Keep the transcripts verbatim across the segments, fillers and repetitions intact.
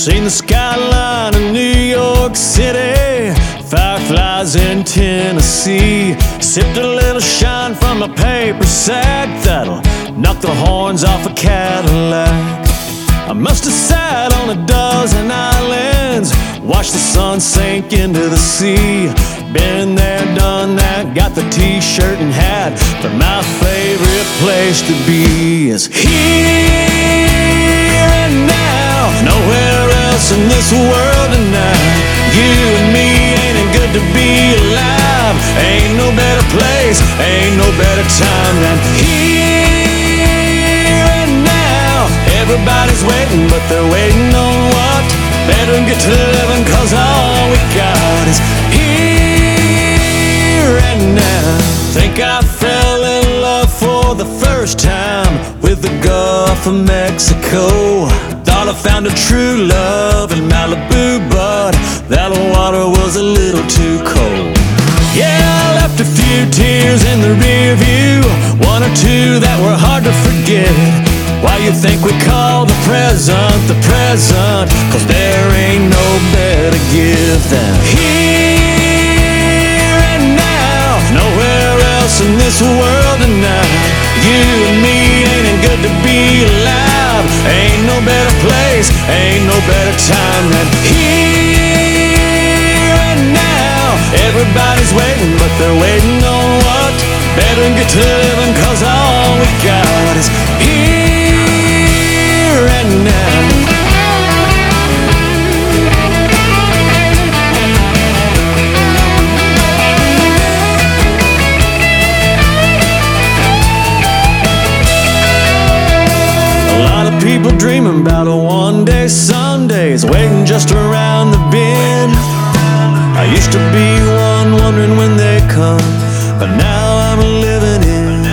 Seen the skyline of New York City, fireflies in Tennessee. Sipped a little shine from a paper sack that'll knock the horns off a Cadillac. I must have sat on a dozen islands, watched the sun sink into the sea. Been there, done that, got the t-shirt and hat, but my favorite place to be is here and now. Nowhere else in this world tonight. You and me, ain't it good to be alive? Ain't no better place, ain't no better time than here and now. Everybody's waiting, but they're waiting on what? Better get to living, cause all we got is here and now. Think I fell in love for the first time with the Gulf of Mexico. Thought I found a true love in Malibu, but that water was a little too cold. Yeah, I left a few tears in the rear view, one or two that were hard to forget. Why you think we call the present the present? Cause there ain't no better gift than here and now. Nowhere else in this world tonight. You and me, ain't it good to be alive? Ain't no better place, ain't no better time than here and now. Everybody's waiting, but they're waiting on what? Better get to living, cause all we got is here and now. People dreaming about a one-day Sundays, waiting just around the bend. I used to be one wondering when they come, but now I'm living in.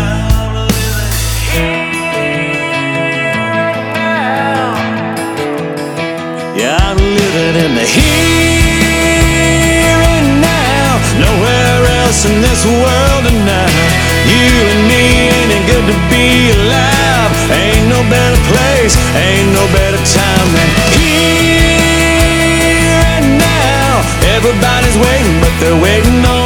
Yeah, I'm living in the here and now. Nowhere else in this world tonight. You and me, ain't it good to be alive? Ain't no better place, ain't no better time than here and now. Everybody's waiting, but they're waiting on